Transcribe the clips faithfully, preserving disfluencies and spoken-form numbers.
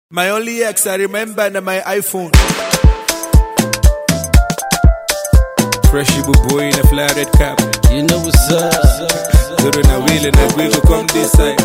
My only ex, I remember, na my iPhone. Freshy boy in a flat red cap. You know what's up. During a wheel and a wheel to come this side.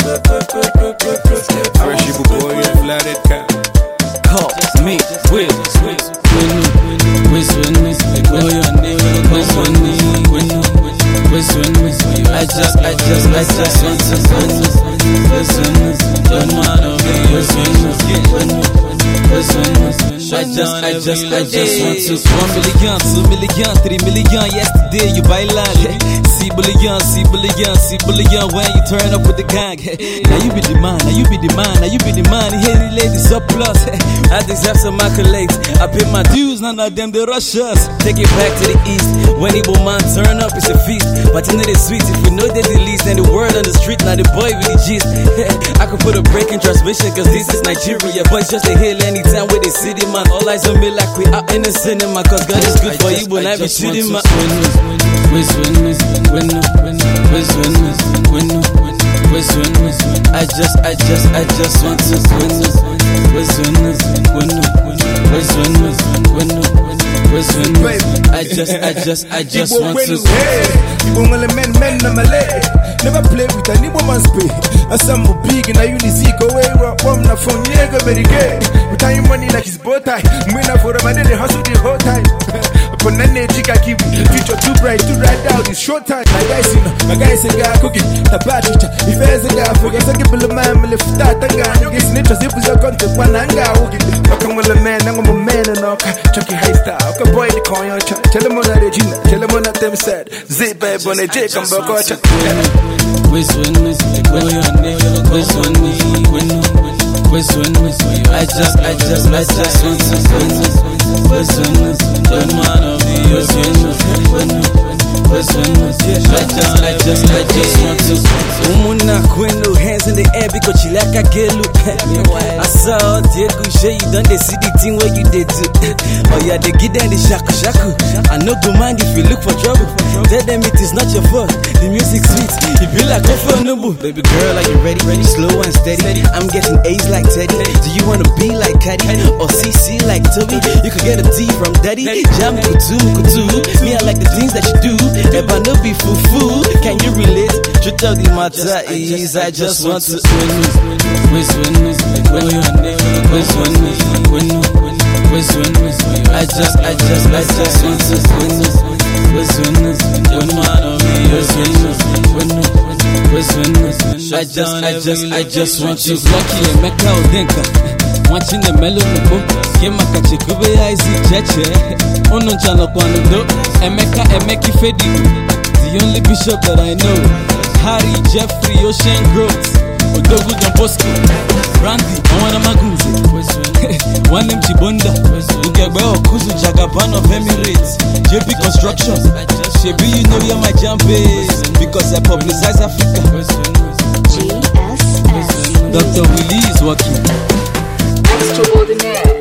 Freshy boy in a flat red cap. Call me, Will. When you, whiz when me, know your name. Whiz when me, when you, whiz when me. I just, I just, I just want to win. Whiz when me, don't mind on me. Whiz when me, when you, whiz when me. I just, I just, I just want to. One million, two million, three million. Yesterday you buy land. See billion, see billion, see billion. When you turn up with the gang. Now you be the man, now you be the man, now you be the man. Here the lady surplus. I deserve some accolades. I pay my dues, none of them they rush us. Take it back to the east. When Igbo man turn up, it's a feast. But you know the sweet. If we know they the least, then the word on the street. Now the boy with the gist. I could put a break in transmission, cause this is Nigeria. But it's just a hill anytime with the city man. All eyes on me like we are in the cinema. Cause God is good for you, but I be shooting my Whiz when me, when no, whiz when me, when no, whiz when me. I just, I just, I just want to win this. Whiz when me, when no, whiz when me, when no, whiz when me. I just, I just, I just want to. You won't let men, men, na malay. Never play with any woman's pay. And some more big and I uni see go away. One na phone, yeah, go very gay. We time money like his bow tie. Winner for a man, they hustle the whole time. Upon an chica kiwi, future too bright to ride out. It's short time. My guys, you know, my guys say, guy cooking. The bad teacher, if there's a guy, forget a give a man, will lift that. And guy, you get snitches if we are going to one and guy. Welcome with a man, I'm a man and all. Chucky high star, okay, boy, the coin. Tell him on that Regina, tell him on that them said. Zip, babe, on a Jake, I'm back. Whiz when me, when you, whiz when me, when you, whiz when me. I just, I just, I just want to win this. Whiz when me, don't mind on me. Whiz when me, when you, whiz when me. I just, I just, I just want to. Umuna kwenu, hands in the air because she like a girl. I saw Diego Shea, you done they see the thing where you did do. Oh yeah, they give them the shaku shaku. I no go mind if you look for trouble. Tell them it is not your fault. The music sweet, it be like a for noble. Baby girl, are you ready? Ready? Slow and steady. I'm getting A's like Teddy. Do you wanna be like Caddy or C C like Toby? You could get a D from Daddy. Jam kutu kutu. Me, I like the things that you do. Eba no be foo foo. Can you relate? Truth of the matter is, I just want to win me, whiz when me, when you, whiz when me, when you, whiz when me. I just, I just, I just want to win me, whiz when me, when man on me, whiz when me, when you, whiz when me. I just, I just, I just want to. Lucky and Mecca Odenka, watching the mellow nubo. Kema kachikube ya isi cheche. Ono chano kwa nudo. Emeka, Emeki Fedi. The only bishop that I know. Harry, Jeffrey, Ocean Groves, Odogu Don Bosco, Randy, Awana Magunze, one name Chibonda, Ugebe Okuzu Jagaban of Emirates, J P Construction, Shebi, you know you're my jam base, because I publicize Africa. G S S Doctor Willie is working. Extraordinaire.